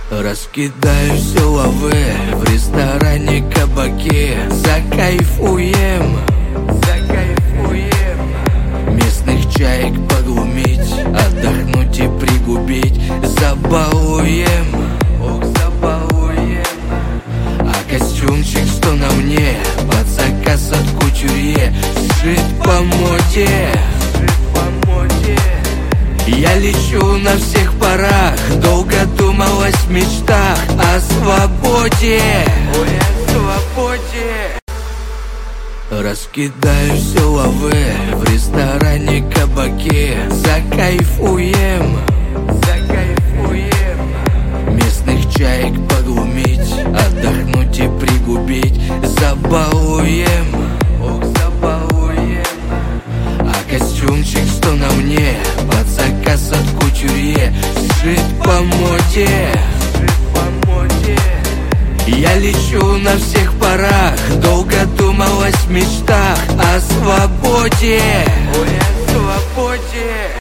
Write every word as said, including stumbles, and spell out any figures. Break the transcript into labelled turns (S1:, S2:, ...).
S1: Раскидаю все лавы в ресторане, кабаке. Закайфуем, закайфуем. Местных чаек поглумить, отдохнуть и пригубить. Забалуем, ох, забалуем. А костюмчик, что на мне, под заказ от кутюрье, сшит по моде. Я лечу на всех парах, долго думалось в мечтах о свободе, ой, о свободе. Раскидаю все лавы в ресторане, кабаке. Закайфуем, закайфуем. Местных чаек поглумить, отдохнуть и пригубить. Забалуем, ох, забалуем. А костюмчик, что на мне, под заказ от кутюрье, сшит по моде. Я лечу на всех парах, долго думалось в мечтах о свободе, ой, о свободе.